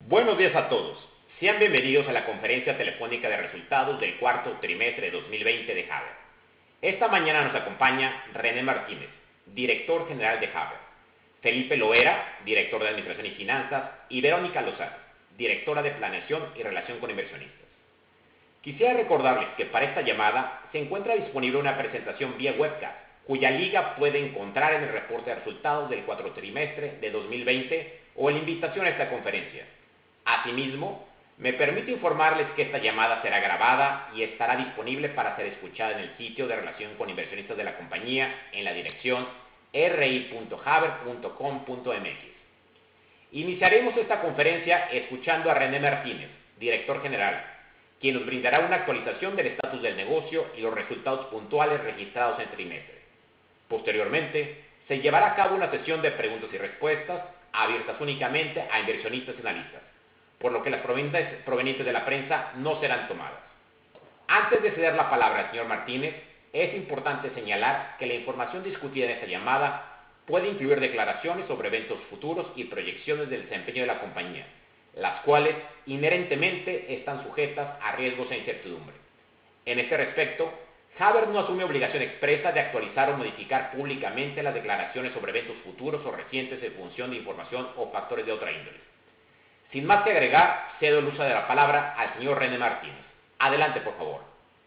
Buenos días a todos. Sean bienvenidos a la conferencia telefónica de resultados del cuarto trimestre de 2020 de Haber. Esta mañana nos acompaña René Martínez, director general de Haber, Felipe Loera, director de Administración y Finanzas, y Verónica Lozano, directora de Planeación y Relación con Inversionistas. Quisiera recordarles que para esta llamada se encuentra disponible una presentación vía webcast, cuya liga puede encontrar en el reporte de resultados del cuarto trimestre de 2020 o en la invitación a esta conferencia. Asimismo, me permite informarles que esta llamada será grabada y estará disponible para ser escuchada en el sitio de relación con inversionistas de la compañía en la dirección ri.haber.com.mx. Iniciaremos esta conferencia escuchando a René Martínez, director general, quien nos brindará una actualización del estatus del negocio y los resultados puntuales registrados en el trimestre. Posteriormente, se llevará a cabo una sesión de preguntas y respuestas abiertas únicamente a inversionistas y analistas, por lo que las provenientes de la prensa no serán tomadas. Antes de ceder la palabra al señor Martínez, es importante señalar que la información discutida en esta llamada puede incluir declaraciones sobre eventos futuros y proyecciones del desempeño de la compañía, las cuales inherentemente están sujetas a riesgos e incertidumbre. En este respecto, Haber no asume obligación expresa de actualizar o modificar públicamente las declaraciones sobre eventos futuros o recientes en función de información o factores de otra índole. Sin más que agregar, cedo el uso de la palabra al señor René Martínez. Adelante, por favor.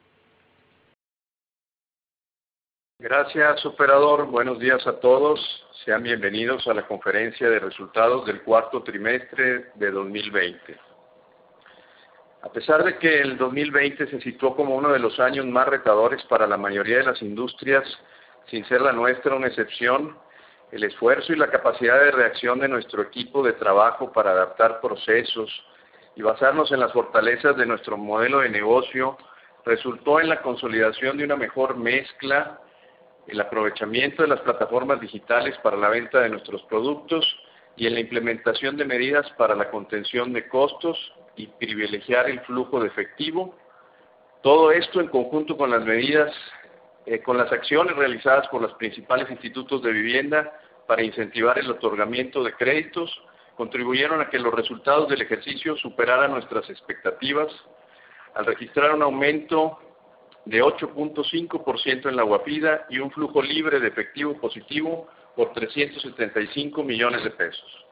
Gracias, operador. Buenos días a todos. Sean bienvenidos a la conferencia de resultados del cuarto trimestre de 2020. A pesar de que el 2020 se situó como uno de los años más retadores para la mayoría de las industrias, sin ser la nuestra una excepción, el esfuerzo y la capacidad de reacción de nuestro equipo de trabajo para adaptar procesos y basarnos en las fortalezas de nuestro modelo de negocio resultó en la consolidación de una mejor mezcla, el aprovechamiento de las plataformas digitales para la venta de nuestros productos y en la implementación de medidas para la contención de costos y privilegiar el flujo de efectivo. Todo esto en conjunto con las medidas, con las acciones realizadas por los principales institutos de vivienda para incentivar el otorgamiento de créditos, contribuyeron a que los resultados del ejercicio superaran nuestras expectativas, al registrar un aumento de 8.5% en la guapida y un flujo libre de efectivo positivo por 375 millones de pesos.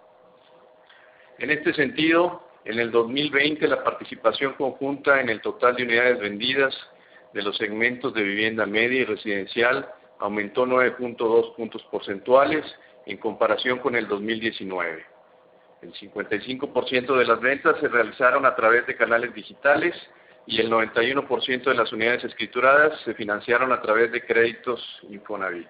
En este sentido, en el 2020 la participación conjunta en el total de unidades vendidas de los segmentos de vivienda media y residencial aumentó 9.2 puntos porcentuales en comparación con el 2019. El 55% de las ventas se realizaron a través de canales digitales y el 91% de las unidades escrituradas se financiaron a través de créditos Infonavit.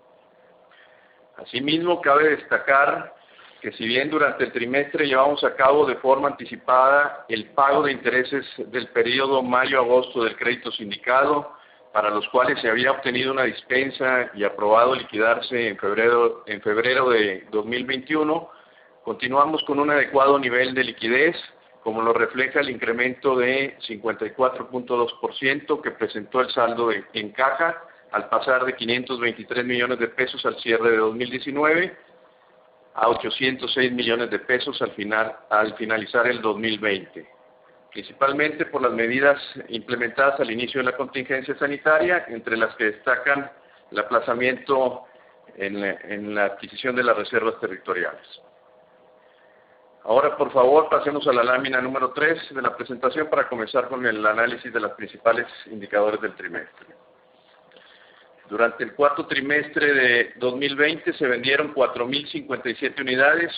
Asimismo, cabe destacar que si bien durante el trimestre llevamos a cabo de forma anticipada el pago de intereses del periodo mayo-agosto del crédito sindicado, para los cuales se había obtenido una dispensa y aprobado liquidarse en febrero de 2021, continuamos con un adecuado nivel de liquidez, como lo refleja el incremento de 54.2% que presentó el saldo en caja, al pasar de 523 millones de pesos al cierre de 2019 a 806 millones de pesos al finalizar el 2020. Principalmente por las medidas implementadas al inicio de la contingencia sanitaria, entre las que destacan el aplazamiento en la adquisición de las reservas territoriales. Ahora, por favor, pasemos a la lámina número 3 de la presentación para comenzar con el análisis de los principales indicadores del trimestre. Durante el cuarto trimestre de 2020 se vendieron 4.057 unidades,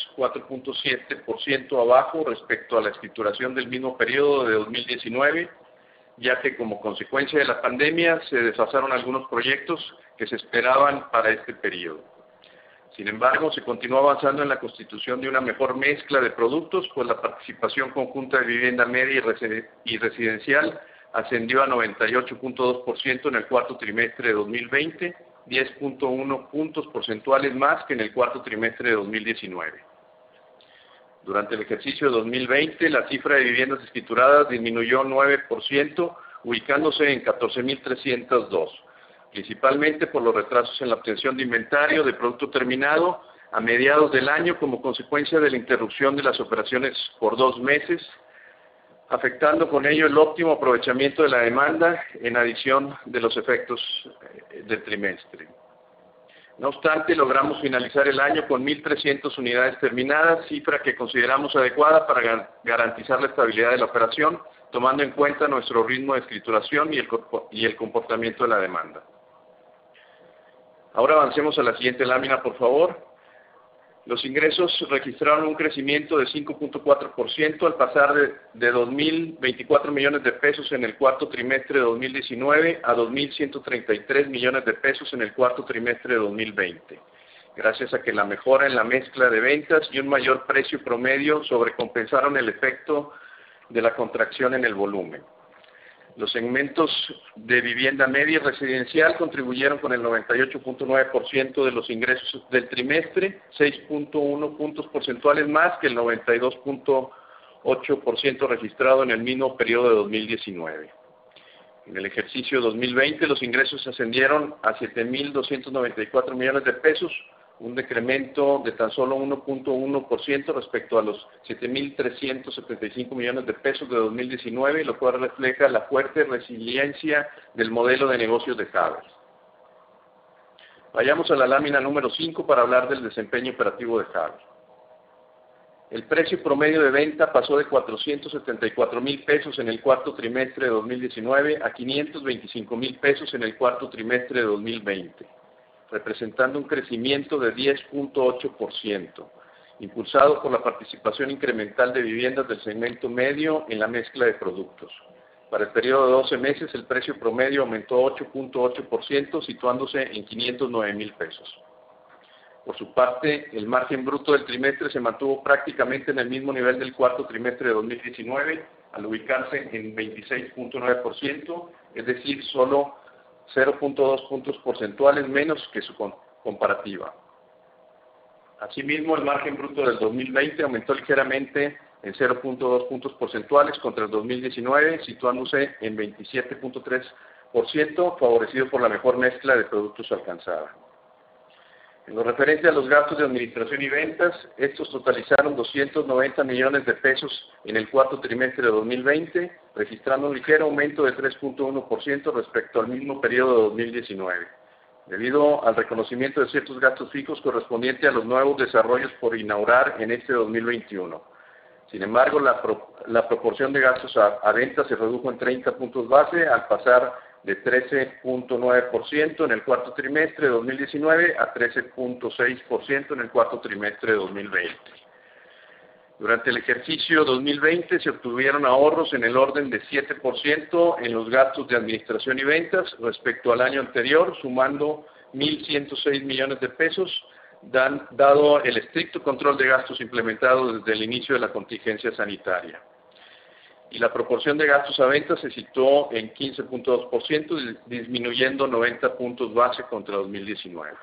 4.7% abajo respecto a la escrituración del mismo periodo de 2019, ya que como consecuencia de la pandemia se desfasaron algunos proyectos que se esperaban para este periodo. Sin embargo, se continuó avanzando en la constitución de una mejor mezcla de productos, pues la participación conjunta de vivienda media y residencial ascendió a 98.2% en el cuarto trimestre de 2020, 10.1 puntos porcentuales más que en el cuarto trimestre de 2019. Durante el ejercicio de 2020, la cifra de viviendas escrituradas disminuyó 9%, ubicándose en 14.302, principalmente por los retrasos en la obtención de inventario de producto terminado, a mediados del año como consecuencia de la interrupción de las operaciones por 2 meses, afectando con ello el óptimo aprovechamiento de la demanda en adición de los efectos del trimestre. No obstante, logramos finalizar el año con 1.300 unidades terminadas, cifra que consideramos adecuada para garantizar la estabilidad de la operación, tomando en cuenta nuestro ritmo de escrituración y el comportamiento de la demanda. Ahora avancemos a la siguiente lámina, por favor. Los ingresos registraron un crecimiento de 5.4% al pasar de 2.024 millones de pesos en el cuarto trimestre de 2019 a 2.133 millones de pesos en el cuarto trimestre de 2020, gracias a que la mejora en la mezcla de ventas y un mayor precio promedio sobrecompensaron el efecto de la contracción en el volumen. Los segmentos de vivienda media y residencial contribuyeron con el 98.9% de los ingresos del trimestre, 6.1 puntos porcentuales más que el 92.8% registrado en el mismo periodo de 2019. En el ejercicio 2020 los ingresos ascendieron a 7.294 millones de pesos, un decremento de tan solo 1.1% respecto a los 7.375 millones de pesos de 2019, lo cual refleja la fuerte resiliencia del modelo de negocios de Haber. Vayamos a la lámina número 5 para hablar del desempeño operativo de Haber. El precio promedio de venta pasó de 474,000 pesos en el cuarto trimestre de 2019 a 525,000 pesos en el cuarto trimestre de 2020. Representando un crecimiento de 10.8%, impulsado por la participación incremental de viviendas del segmento medio en la mezcla de productos. Para el periodo de 12 meses, el precio promedio aumentó 8.8%, situándose en 509,000 pesos. Por su parte, el margen bruto del trimestre se mantuvo prácticamente en el mismo nivel del cuarto trimestre de 2019, al ubicarse en 26.9%, es decir, solo 0.2 puntos porcentuales menos que su comparativa. Asimismo, el margen bruto del 2020 aumentó ligeramente en 0.2 puntos porcentuales contra el 2019, situándose en 27.3%, favorecido por la mejor mezcla de productos alcanzada. En lo referente a los gastos de administración y ventas, estos totalizaron 290 millones de pesos en el cuarto trimestre de 2020, registrando un ligero aumento de 3.1% respecto al mismo periodo de 2019, debido al reconocimiento de ciertos gastos fijos correspondientes a los nuevos desarrollos por inaugurar en este 2021. Sin embargo, la proporción de gastos a ventas se redujo en 30 puntos base al pasar de 13.9% en el cuarto trimestre de 2019 a 13.6% en el cuarto trimestre de 2020. Durante el ejercicio 2020 se obtuvieron ahorros en el orden de 7% en los gastos de administración y ventas respecto al año anterior, sumando 1.106 millones de pesos, dado el estricto control de gastos implementado desde el inicio de la contingencia sanitaria. Y la proporción de gastos a ventas se situó en 15.2%, disminuyendo 90 puntos base contra 2019.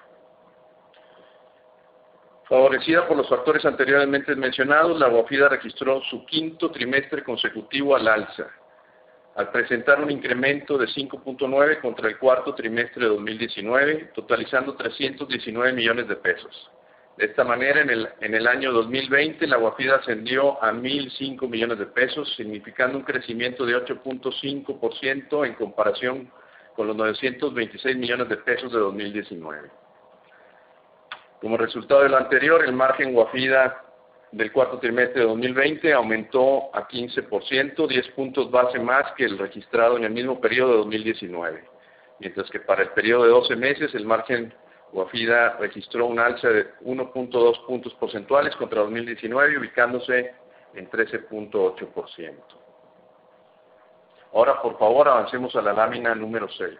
Favorecida por los factores anteriormente mencionados, la Guafida registró su quinto trimestre consecutivo al alza, al presentar un incremento de 5.9 contra el cuarto trimestre de 2019, totalizando 319 millones de pesos. De esta manera, en el año 2020, la Guafida ascendió a 1.005 millones de pesos, significando un crecimiento de 8.5% en comparación con los 926 millones de pesos de 2019. Como resultado de lo anterior, el margen Guafida del cuarto trimestre de 2020 aumentó a 15%, 10 puntos base más que el registrado en el mismo periodo de 2019, mientras que para el periodo de 12 meses el margen Guafida registró un alza de 1.2 puntos porcentuales contra 2019, ubicándose en 13.8%. Ahora, por favor, avancemos a la lámina número 6.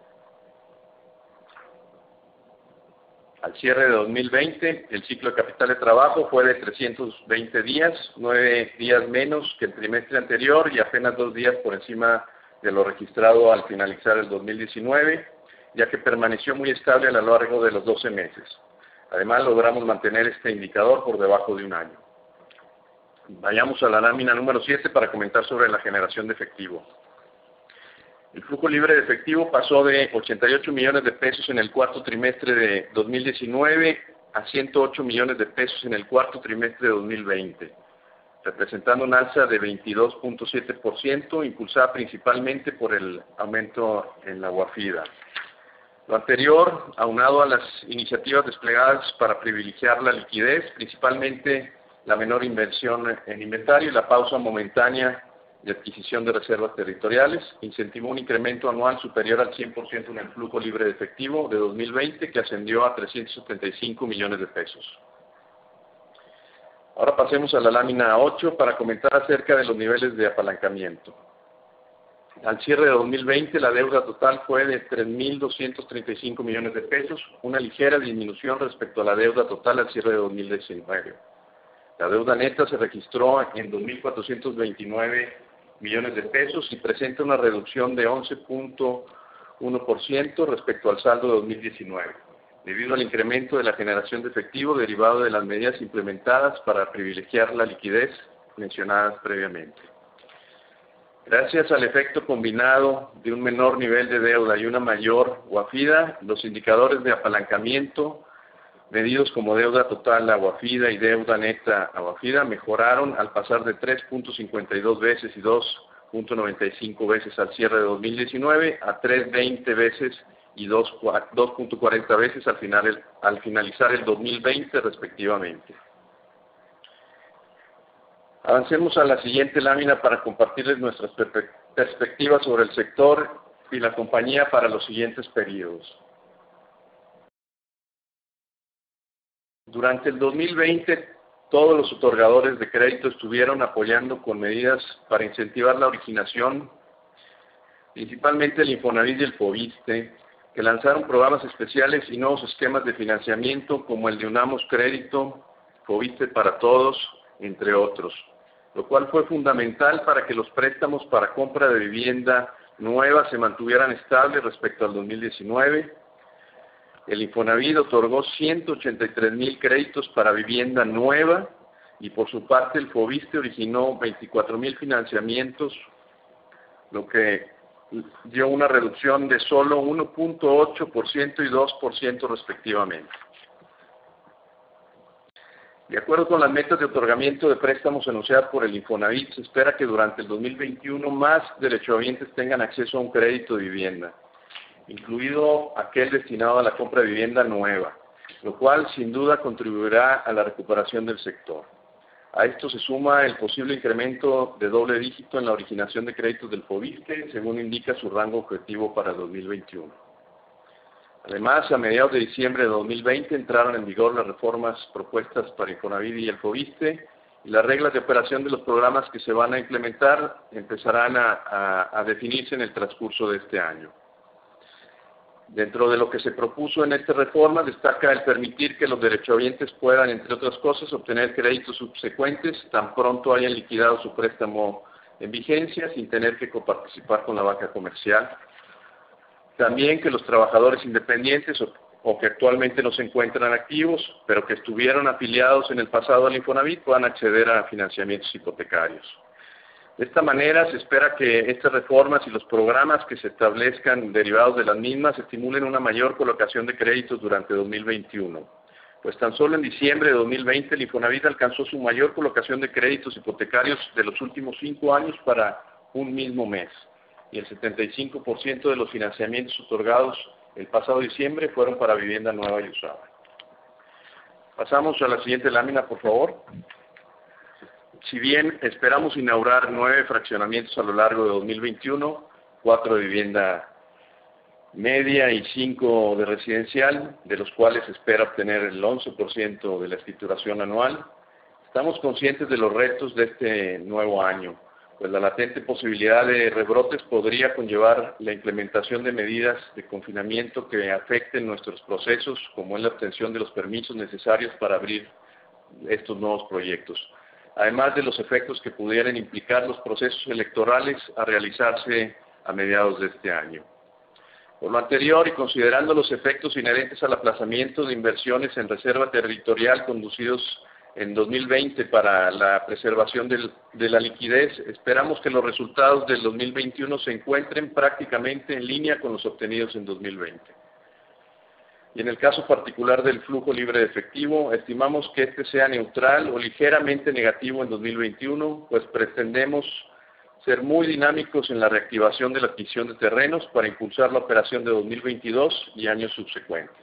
Al cierre de 2020, el ciclo de capital de trabajo fue de 320 días, 9 días menos que el trimestre anterior y apenas 2 días por encima de lo registrado al finalizar el 2019, ya que permaneció muy estable a lo largo de los 12 meses. Además, logramos mantener este indicador por debajo de un año. Vayamos a la lámina número 7 para comentar sobre la generación de efectivo. El flujo libre de efectivo pasó de 88 millones de pesos en el cuarto trimestre de 2019 a 108 millones de pesos en el cuarto trimestre de 2020, representando un alza de 22.7%, impulsada principalmente por el aumento en la guafida. Lo anterior, aunado a las iniciativas desplegadas para privilegiar la liquidez, principalmente la menor inversión en inventario y la pausa momentánea de adquisición de reservas territoriales, incentivó un incremento anual superior al 100% en el flujo libre de efectivo de 2020, que ascendió a 375 millones de pesos. Ahora pasemos a la lámina 8 para comentar acerca de los niveles de apalancamiento. Al cierre de 2020, la deuda total fue de 3.235 millones de pesos, una ligera disminución respecto a la deuda total al cierre de 2019. La deuda neta se registró en 2.429 millones de pesos y presenta una reducción de 11.1% respecto al saldo de 2019, debido al incremento de la generación de efectivo derivado de las medidas implementadas para privilegiar la liquidez mencionadas previamente. Gracias al efecto combinado de un menor nivel de deuda y una mayor guafida, los indicadores de apalancamiento, medidos como deuda total a guafida y deuda neta a guafida, mejoraron al pasar de 3.52 veces y 2.95 veces al cierre de 2019 a 3.20 veces y 2.40 veces al finalizar el 2020 respectivamente. Avancemos a la siguiente lámina para compartirles nuestras perspectivas sobre el sector y la compañía para los siguientes periodos. Durante el 2020, todos los otorgadores de crédito estuvieron apoyando con medidas para incentivar la originación, principalmente el Infonavit y el Foviste, que lanzaron programas especiales y nuevos esquemas de financiamiento como el de Unamos Crédito, Foviste para Todos, entre otros, lo cual fue fundamental para que los préstamos para compra de vivienda nueva se mantuvieran estables respecto al 2019. El Infonavit otorgó 183,000 créditos para vivienda nueva y por su parte el Foviste originó 24,000 financiamientos, lo que dio una reducción de solo 1.8% y 2% respectivamente. De acuerdo con las metas de otorgamiento de préstamos anunciadas por el Infonavit, se espera que durante el 2021 más derechohabientes tengan acceso a un crédito de vivienda, incluido aquel destinado a la compra de vivienda nueva, lo cual sin duda contribuirá a la recuperación del sector. A esto se suma el posible incremento de doble dígito en la originación de créditos del Foviste, según indica su rango objetivo para 2021. Además, a mediados de diciembre de 2020 entraron en vigor las reformas propuestas para Infonavit y el Foviste, y las reglas de operación de los programas que se van a implementar empezarán a definirse en el transcurso de este año. Dentro de lo que se propuso en esta reforma, destaca el permitir que los derechohabientes puedan, entre otras cosas, obtener créditos subsecuentes tan pronto hayan liquidado su préstamo en vigencia sin tener que coparticipar con la banca comercial. También que los trabajadores independientes o que actualmente no se encuentran activos, pero que estuvieron afiliados en el pasado al Infonavit, puedan acceder a financiamientos hipotecarios. De esta manera se espera que estas reformas y los programas que se establezcan derivados de las mismas estimulen una mayor colocación de créditos durante 2021. Pues tan solo en diciembre de 2020 el Infonavit alcanzó su mayor colocación de créditos hipotecarios de los últimos 5 años para un mismo mes. Y el 75% de los financiamientos otorgados el pasado diciembre fueron para vivienda nueva y usada. Pasamos a la siguiente lámina, por favor. Si bien esperamos inaugurar 9 fraccionamientos a lo largo de 2021, 4 de vivienda media y 5 de residencial, de los cuales se espera obtener el 11% de la escrituración anual, estamos conscientes de los retos de este nuevo año, pues la latente posibilidad de rebrotes podría conllevar la implementación de medidas de confinamiento que afecten nuestros procesos, como es la obtención de los permisos necesarios para abrir estos nuevos proyectos, además de los efectos que pudieran implicar los procesos electorales a realizarse a mediados de este año. Por lo anterior y considerando los efectos inherentes al aplazamiento de inversiones en reserva territorial conducidos en 2020 para la preservación de la liquidez, esperamos que los resultados del 2021 se encuentren prácticamente en línea con los obtenidos en 2020. Y en el caso particular del flujo libre de efectivo, estimamos que este sea neutral o ligeramente negativo en 2021, pues pretendemos ser muy dinámicos en la reactivación de la adquisición de terrenos para impulsar la operación de 2022 y años subsecuentes.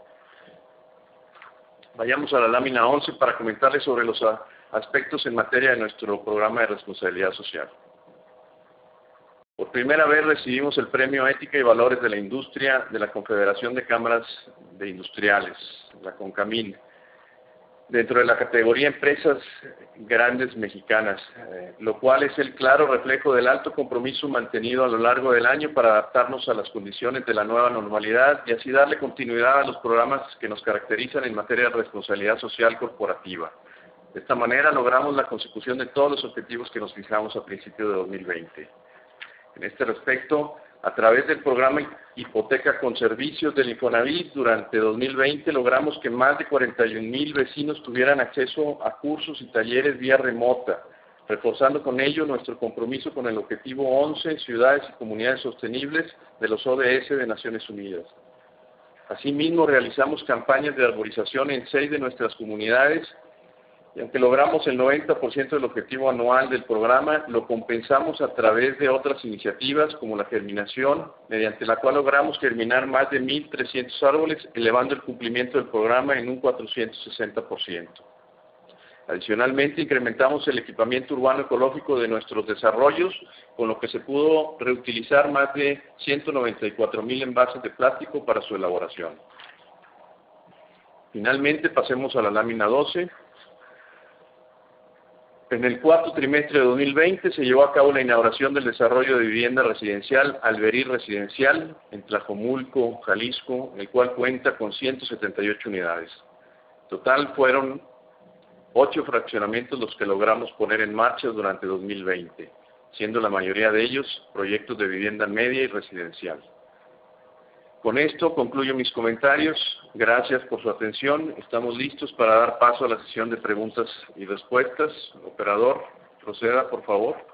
Vayamos a la lámina 11 para comentarles sobre los aspectos en materia de nuestro programa de responsabilidad social. Por primera vez recibimos el Premio Ética y Valores de la Industria de la Confederación de Cámaras de Industriales, la CONCAMIN, dentro de la categoría Empresas Grandes Mexicanas, lo cual es el claro reflejo del alto compromiso mantenido a lo largo del año para adaptarnos a las condiciones de la nueva normalidad y así darle continuidad a los programas que nos caracterizan en materia de responsabilidad social corporativa. De esta manera logramos la consecución de todos los objetivos que nos fijamos a principios de 2020. En este respecto, a través del programa Hipoteca con Servicios del Infonavit, durante 2020 logramos que más de 41,000 vecinos tuvieran acceso a cursos y talleres vía remota, reforzando con ello nuestro compromiso con el objetivo 11, Ciudades y Comunidades Sostenibles de los ODS de Naciones Unidas. Asimismo, realizamos campañas de arborización en 6 de nuestras comunidades, y aunque logramos el 90% del objetivo anual del programa, lo compensamos a través de otras iniciativas como la germinación, mediante la cual logramos germinar más de 1,300 árboles, elevando el cumplimiento del programa en un 460%. Adicionalmente, incrementamos el equipamiento urbano ecológico de nuestros desarrollos, con lo que se pudo reutilizar más de 194,000 envases de plástico para su elaboración. Finalmente, pasemos a la lámina 12. En el cuarto trimestre de 2020 se llevó a cabo la inauguración del desarrollo de vivienda residencial Alberí Residencial en Tlajomulco, Jalisco, el cual cuenta con 178 unidades. En total fueron 8 fraccionamientos los que logramos poner en marcha durante 2020, siendo la mayoría de ellos proyectos de vivienda media y residencial. Con esto concluyo mis comentarios. Gracias por su atención. Estamos listos para dar paso a la sesión de preguntas y respuestas. Operador, proceda, por favor.